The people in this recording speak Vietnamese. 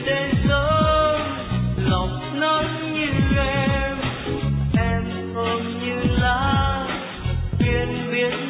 đây sớm lòng nắng như em ôm như lá biên biết